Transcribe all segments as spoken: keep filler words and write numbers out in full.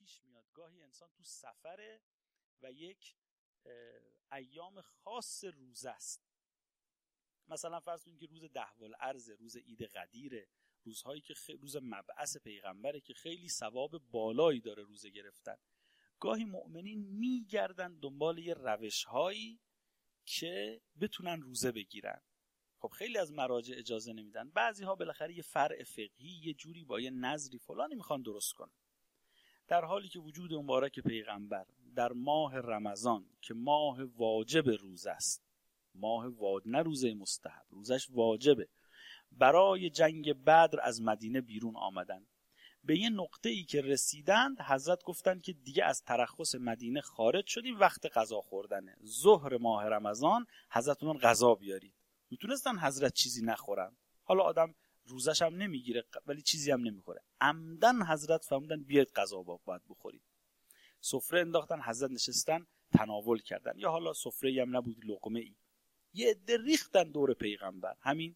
پیش میاد گاهی انسان تو سفره و یک ایام خاص روزه است. مثلا فرض کنید که روز دهوالعرض، روز عید قدیره، روزهایی که خ... روز مبعث پیغمبره که خیلی ثواب بالایی داره روزه گرفتن. گاهی مؤمنین میگردن دنبال یه روش‌هایی که بتونن روزه بگیرن. خب خیلی از مراجع اجازه نمیدن. بعضی ها بالاخره یه فرع فقهی یه جوری با یه نظری فلانی میخوان درست کنن، در حالی که وجود مبارک پیغمبر در ماه رمضان که ماه واجب روزه است، ماه واجب، نه روزه مستحب، روزش واجبه، برای جنگ بدر از مدینه بیرون آمدن. به یه نقطه ای که رسیدند حضرت گفتن که دیگه از ترخص مدینه خارج شدیم، وقت غذا خوردنه، ظهر ماه رمضان، حضرت اون غذا بیارید. میتونستن حضرت چیزی نخورن، حالا آدم روزش هم نمیگیره ولی چیزی هم نمیخوره، عمدن حضرت فرمودن بیاید غذا باید بخورید. سفره انداختن، حضرت نشستن تناول کردن، یا حالا سفره‌ای هم نبود، لقمه ای. یه عده ریختن دور پیغمبر، همین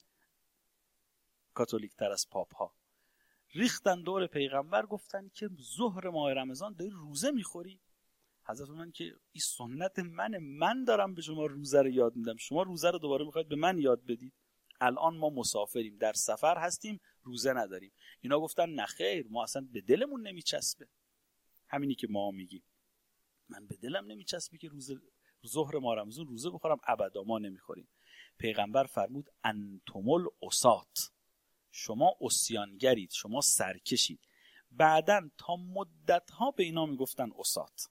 کاتولیک تر از پاپ ها ریختن دور پیغمبر، گفتن که ظهر ماه رمضان داری روزه میخوری؟ حضرت فرمودن که این سنت منه، من دارم به شما روزه رو یاد میدم، شما روزه رو دوباره میخواید به من یاد بدید؟ الان ما مسافریم، در سفر هستیم، روزه نداریم. اینا گفتن نه خیر، ما اصلا به دلمون نمیچسبه. همینی که ما میگیم، من به دلم نمیچسبه که روز ظهر ماه رمضان روزه بخورم، ابدا ما نمیخوریم. پیغمبر فرمود انتم العصات، شما عصیانگرید، شما سرکشید. بعدن تا مدت‌ها به اینا میگفتن عصات،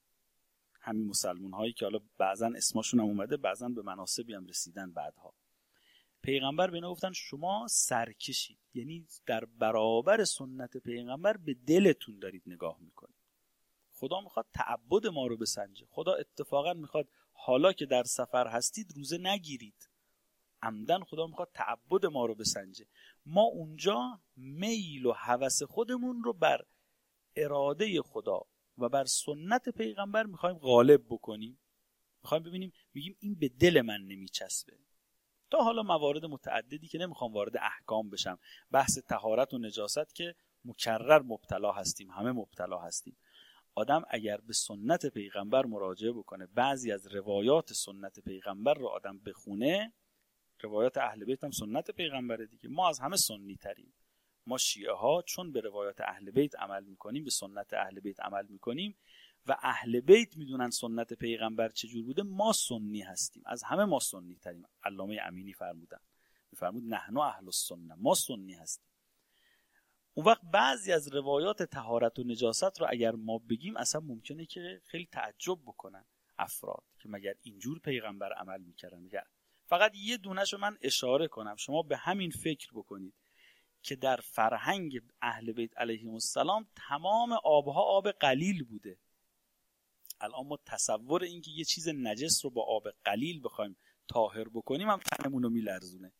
همین مسلمان هایی که حالا بعضن اسمشون هم اومده، بعضن به مناصبی هم رسیدن بعدها. پیغمبر به اینا گفتن شما سرکشید، یعنی در برابر سنت پیغمبر به دلتون دارید نگاه میکنید. خدا میخواد تعبد ما رو بسنجه. خدا اتفاقا میخواد حالا که در سفر هستید روزه نگیرید، عمدن خدا میخواد تعبد ما رو بسنجه. ما اونجا میل و هوس خودمون رو بر اراده خدا و بر سنت پیغمبر میخوایم غالب بکنیم، میخوایم ببینیم، میگیم این به دل من نمیچسبه. تا حالا موارد متعددی که نمیخوام وارد احکام بشم، بحث طهارت و نجاست که مکرر مبتلا هستیم، همه مبتلا هستیم. آدم اگر به سنت پیغمبر مراجعه بکنه، بعضی از روایات سنت پیغمبر رو آدم بخونه، روایات اهل بیت هم سنت پیغمبره دیگه، ما از همه سنی تریم. ما شیعه ها چون به روایات اهل بیت عمل میکنیم، به سنت اهل بیت عمل میکنیم و اهل بیت میدونن سنت پیغمبر چجور بوده، ما سنی هستیم، از همه ما سنی تریم. علامه امینی فرمودن، میفرمود نحن اهل السنه، ما سنی هستیم. اون وقت بعضی از روایات طهارت و نجاست رو اگر ما بگیم، اصلا ممکنه که خیلی تعجب بکنن افراد که مگر اینجور پیغمبر عمل میکردن. مگر فقط یه دونهشو من اشاره کنم، شما به همین فکر بکنید که در فرهنگ اهل بیت علیهم السلام تمام آبها آب قلیل بوده. الان ما تصور این که یه چیز نجس رو با آب قلیل بخوایم طاهر بکنیم هم تنمون رو میلرزونه.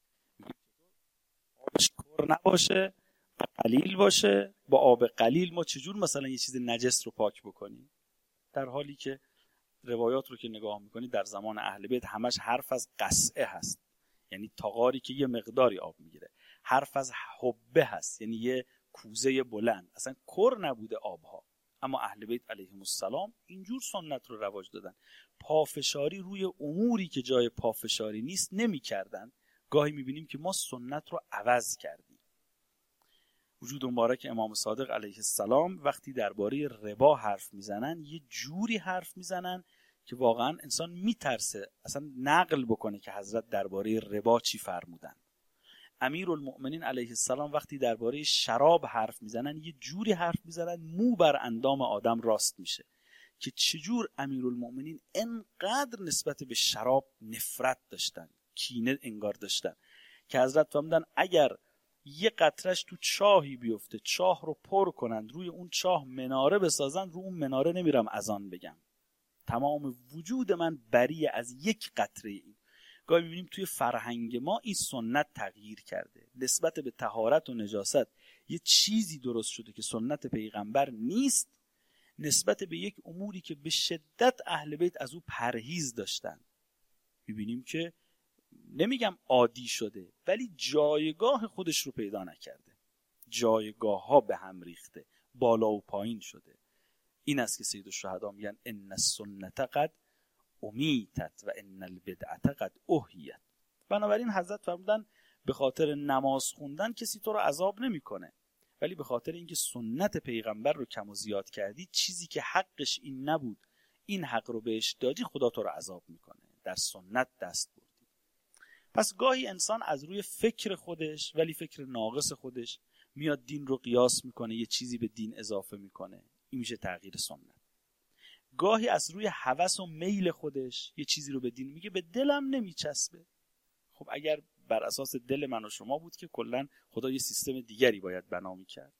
آبش کر نباشه و قلیل باشه، با آب قلیل ما چجور مثلا یه چیز نجس رو پاک بکنیم؟ در حالی که روایات رو که نگاه میکنید در زمان اهل بیت همش حرف از قصعه هست، یعنی تاغاری که یه مقداری آب میگیره. حرف از حبه هست، یعنی یه کوزه بلند، اصلا کر نبوده آبها. اما اهل بیت علیهم السلام اینجور سنت رو رواج دادن. پافشاری روی اموری که جای پافشاری نیست نمی کردن. گاهی میبینیم که ما سنت رو عوض کردیم. وجود مبارک امام صادق علیه السلام وقتی درباره ربا حرف میزنن، یه جوری حرف میزنن که واقعا انسان میترسه اصلا نقل بکنه که حضرت درباره ربا چی فرمودن. امیرالمؤمنین علیه السلام وقتی درباره شراب حرف میزنن، یه جوری حرف میزنن مو بر اندام آدم راست میشه که چجور امیرالمؤمنین انقدر نسبت به شراب نفرت داشتن، کینه انگار داشتن که حضرت فرمودن اگر یه قطرش تو چاهی بیفته، چاه رو پر کنند، روی اون چاه مناره بسازن، رو اون مناره نمیرم اذان بگم. تمام وجود من بری از یک قطره این. گاهی می‌بینیم توی فرهنگ ما این سنت تغییر کرده، نسبت به طهارت و نجاست یه چیزی درست شده که سنت پیغمبر نیست، نسبت به یک اموری که به شدت اهل بیت از او پرهیز داشتن. می‌بینیم که نمیگم عادی شده، ولی جایگاه خودش رو پیدا نکرده. جایگاه ها به هم ریخته، بالا و پایین شده. این است که سید الشهدا میگن ان السنت قد امیتت و ان البدعت قد احیت. بنابراین حضرت فرمودن به خاطر نماز خوندن کسی تو رو عذاب نمیکنه، ولی به خاطر اینکه سنت پیغمبر رو کم و زیاد کردی، چیزی که حقش این نبود این حق رو بهش دادی، خدا تو رو عذاب میکنه. در سنت دست بردی. پس گاهی انسان از روی فکر خودش، ولی فکر ناقص خودش، میاد دین رو قیاس میکنه، یه چیزی به دین اضافه میکنه، این میشه تغییر سنت. گاهی از روی هوس و میل خودش یه چیزی رو به دین میگه، به دلم نمیچسبه. خب اگر بر اساس دل من و شما بود که کلا خدا یه سیستم دیگری باید بنا میکرد.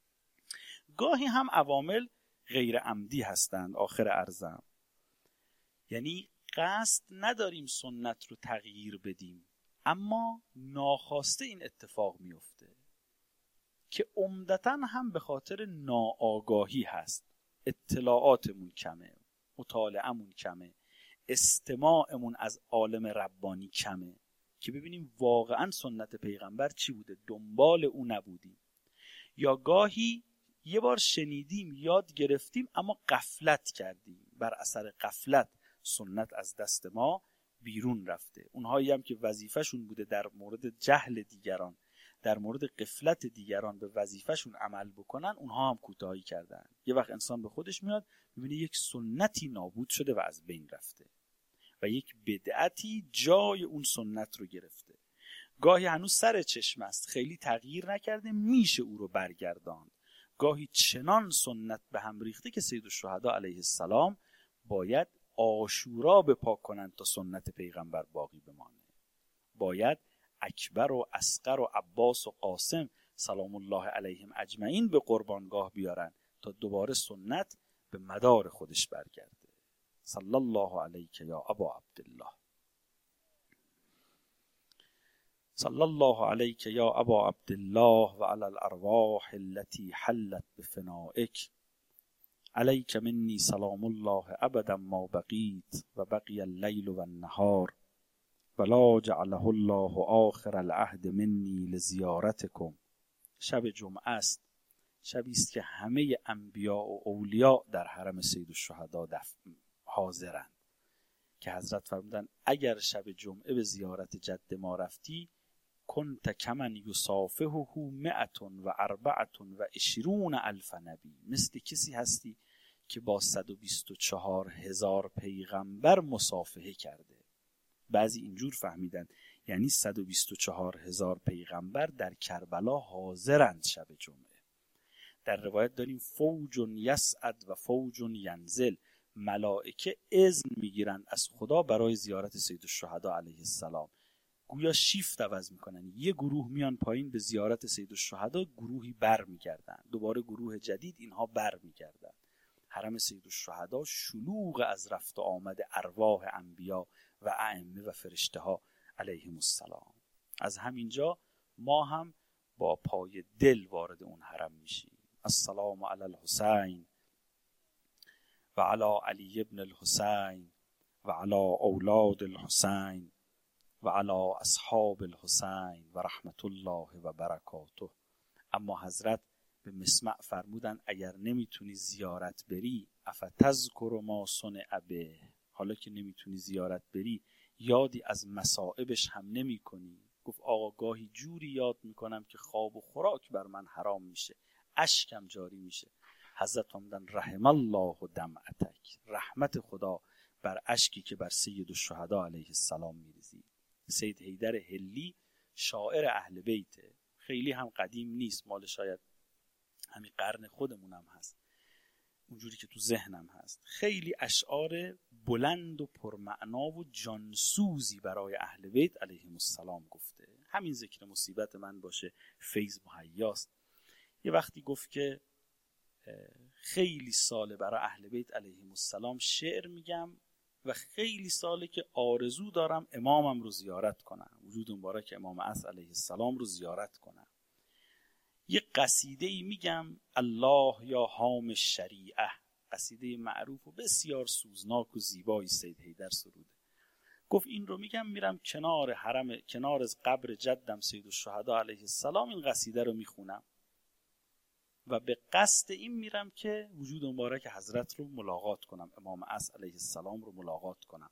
گاهی هم عوامل غیر عمدی هستند. آخر عرضم یعنی قصد نداریم سنت رو تغییر بدیم، اما ناخواسته این اتفاق میفته که عمدتاً هم به خاطر ناآگاهی هست. اطلاعاتمون کمه، مطالعه‌مون کمه، استماعمون از عالم ربانی کمه که ببینیم واقعاً سنت پیغمبر چی بوده، دنبال او نبودیم. یا گاهی یه بار شنیدیم، یاد گرفتیم، اما غفلت کردیم. بر اثر غفلت سنت از دست ما بیرون رفته. اونهایی هم که وظیفه‌شون بوده در مورد جهل دیگران، در مورد غفلت دیگران به وظیفه‌شون عمل بکنن، اونها هم کوتاهی کردن. یه وقت انسان به خودش میاد میبینه یک سنتی نابود شده و از بین رفته و یک بدعتی جای اون سنت رو گرفته. گاهی هنوز سر چشم است، خیلی تغییر نکرده، میشه او رو برگرداند. گاهی چنان سنت به هم ریخته که سید الشهدا علیه السلام باید عاشورا بپا کنند تا سنت پیغمبر باقی بمانه. باید اکبر و اصغر و عباس و قاسم سلام الله علیهم اجمعین به قربانگاه بیارن تا دوباره سنت به مدار خودش برگرده. صلی الله علیک یا ابا عبدالله. صلی الله علیک یا ابا عبدالله و علی الارواح التي حلت بفنائک. علیک منی سلام الله ابدا ما بقیت و بقی اللیل و النهار ولا جعله الله آخر العهد منی لزیارتکم. شب جمعه است، شبی است که همه انبیا و اولیاء در حرم سید الشهدا حاضرند که حضرت فرمودن اگر شب جمعه به زیارت جد ما رفتی، کنت کمن یصافحه مئة و اربعة و عشرون الف نبی، مثل کسی هستی که با صد و بیست و چهار هزار پیغمبر مصافحه کرده. بعضی اینجور فهمیدن یعنی صد و بیست و چهار هزار پیغمبر در کربلا حاضرند شب جمعه. در روایت داریم فوج یصعد و فوج ینزل، ملائکه اذن میگیرند از خدا برای زیارت سید الشهدا علیه السلام. گویا شیفت عوض میکنن، یه گروه میان پایین به زیارت سید الشهدا، گروهی بر میگردن، دوباره گروه جدید، اینها بر میگردن. حرم سید الشهدا شلوغ از رفت و آمد ارواح انبیا و ائمه و فرشته ها علیهم السلام. از همینجا ما هم با پای دل وارد اون حرم میشیم. السلام علی الحسین و علی علی ابن الحسین و علی اولاد الحسین و علی اصحاب الحسین و رحمت الله و برکاته. اما حضرت به مسمع فرمودن اگر نمیتونی زیارت بری افتذکر ما صنع به، حالا که نمیتونی زیارت بری یادی از مصائبش هم نمی کنی؟ گفت آقا گاهی جوری یاد میکنم که خواب و خوراک بر من حرام میشه، اشکم جاری میشه. حضرت فرمودن رحم الله دمعتک، رحمت خدا بر اشکی که بر سید الشهدا علیه السلام میریزی. سید حیدر حلی شاعر اهل بیته، خیلی هم قدیم نیست، مال شاید همین قرن خودمون هم هست، اونجوری که تو ذهنم هست. خیلی اشعار بلند و پرمعنا و جانسوزی برای اهل بیت علیهم السلام گفته. همین ذکر مصیبت من باشه فیض مهیاست. یه وقتی گفت که خیلی ساله برای اهل بیت علیهم السلام شعر میگم و خیلی ساله که آرزو دارم امامم رو زیارت کنم، وجود مبارک امام عصر علیه السلام رو زیارت کنم. یه قصیده ای میگم الله یا حام الشریعه، قصیده معروف و بسیار سوزناک و زیبایی سید حیدر سروده. گفت این رو میگم میرم کنار حرم، کنار از قبر جدم سید الشهدا علیه السلام، این قصیده رو میخونم. و به قصد این میرم که وجود مبارک حضرت رو ملاقات کنم، امام عصر علیه السلام رو ملاقات کنم.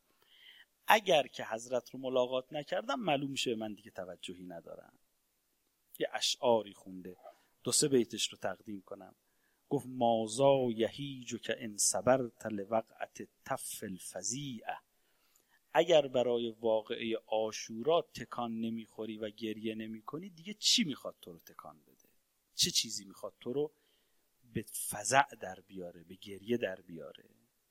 اگر که حضرت رو ملاقات نکردم معلوم میشه من دیگه توجهی ندارم. یه اشعاری خونده، دو سه بیتش رو تقدیم کنم. گفت مازا یهیج که ان صبرت لوقعت تف الفزیعه، اگر برای واقعه عاشورا تکان نمیخوری و گریه نمی کنی، دیگه چی میخواد تو رو تکان بده؟ چه چیزی میخواد تو رو به فزع در بیاره، به گریه در بیاره؟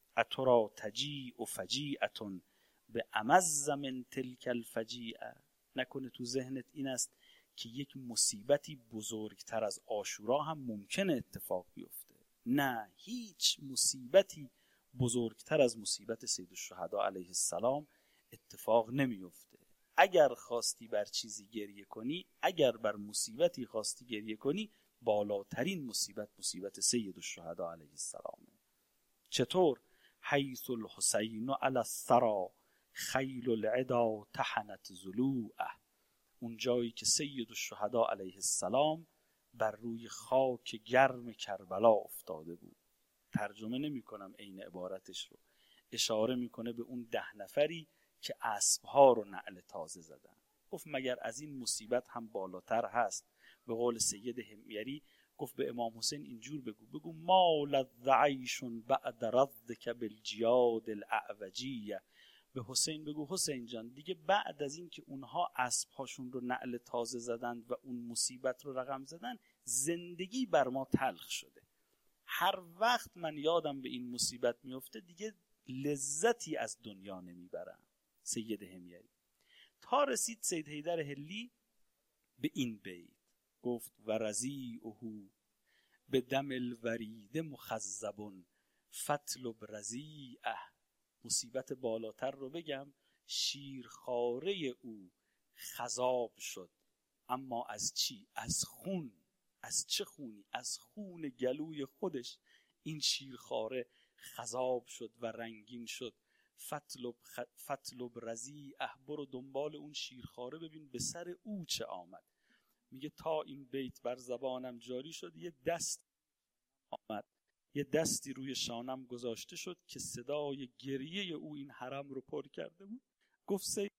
اترا تجیع و فجیعتون به امز من تلک الفجیعه، نکنه تو ذهنت این است که یک مصیبتی بزرگتر از عاشورا هم ممکنه اتفاق بیفته؟ نه، هیچ مصیبتی بزرگتر از مصیبت سید الشهدا علیه السلام اتفاق نمیفته. اگر خواستی بر چیزی گریه کنی، اگر بر مصیبتی خواستی گریه کنی، بالاترین مصیبت مصیبت سید الشهدا علیه السلام. چطور؟ حیث الحسین علی الثری خیل العدا طحنت ضلوعه، اون جایی که سید الشهدا علیه السلام بر روی خاک گرم کربلا افتاده بود. ترجمه نمی کنم عین عبارتش رو، اشاره میکنه به اون ده نفری که اسبها رو نعل تازه زدن. گفت مگر از این مصیبت هم بالاتر هست؟ به قول سید حمیری گفت به امام حسین اینجور بگو، بگو ما لذعیش بعد ردک بالجیاد الاعوجیه. به حسین بگو حسین جان، دیگه بعد از این که اونها اسبهاشون رو نعل تازه زدند و اون مصیبت رو رقم زدن، زندگی بر ما تلخ شده. هر وقت من یادم به این مصیبت میفته دیگه لذتی از دنیا نمیبرم. سید حمیری. تا رسید سید حیدر حلی به این بیت، گفت و رضیعه به دم الورید مخضب فاطلب رضیعه. مصیبت بالاتر رو بگم، شیرخواره او خضاب شد، اما از چی؟ از خون. از چه خونی؟ از خون گلوی خودش این شیرخواره خضاب شد و رنگین شد. فاطلب خ... فاطلب رضیعه، برو دنبال اون شیرخواره ببین به سر او چه آمد. میگه تا این بیت بر زبانم جاری شد، یه دست آمد، یه دستی روی شانم گذاشته شد که صدای گریه او این حرم رو پر کرده بود. گفت سید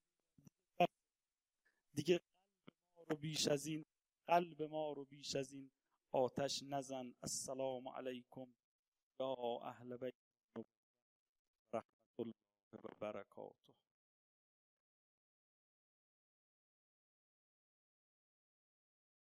دیگه قلب ما رو بیش از این قلب ما رو بیش از این آتش نزن. السلام علیکم یا اهل بیت رحمت الله و برکاته.